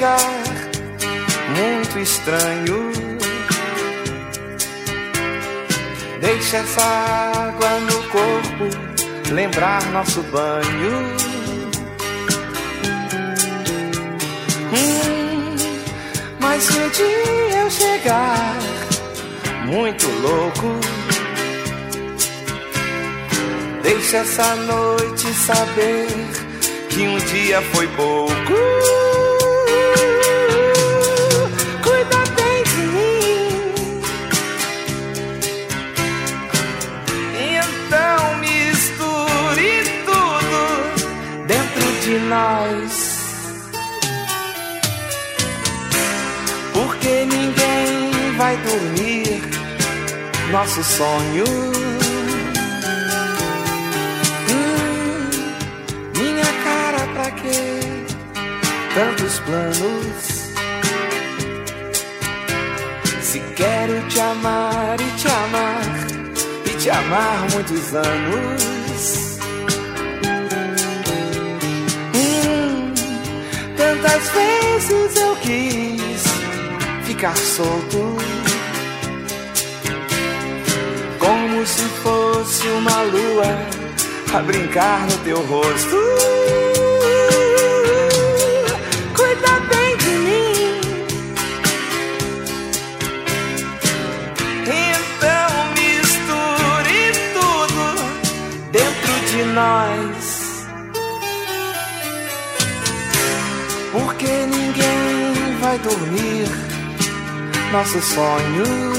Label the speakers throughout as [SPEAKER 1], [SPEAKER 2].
[SPEAKER 1] ficar muito estranho. Deixa essa água no corpo lembrar nosso banho. Mas se um dia eu chegar muito louco, deixa essa noite saber que um dia foi pouco. Cuida bem de mim. Então misture tudo dentro de nós, porque ninguém vai dormir nosso sonho. Minha cara, pra quê tantos planos? Se quero te amar e te amar e te amar muitos anos. Tantas vezes eu quis ficar solto, como se fosse uma lua a brincar no teu rosto. Cuida bem de mim. Então misture tudo dentro de nós, porque ninguém vai dormir nosso sonho.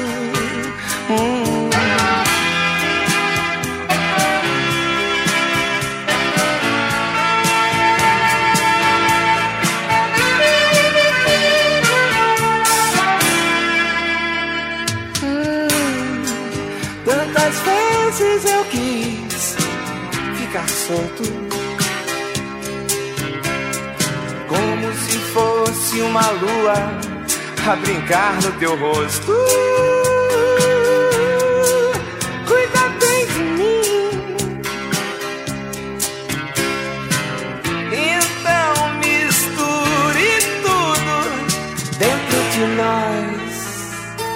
[SPEAKER 1] Tantas vezes eu quis ficar solto, como se fosse uma lua a brincar no teu rosto. Cuida bem de mim. Então misture tudo dentro de nós,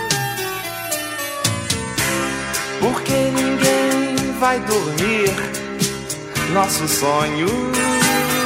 [SPEAKER 1] porque ninguém vai dormir nosso sonho.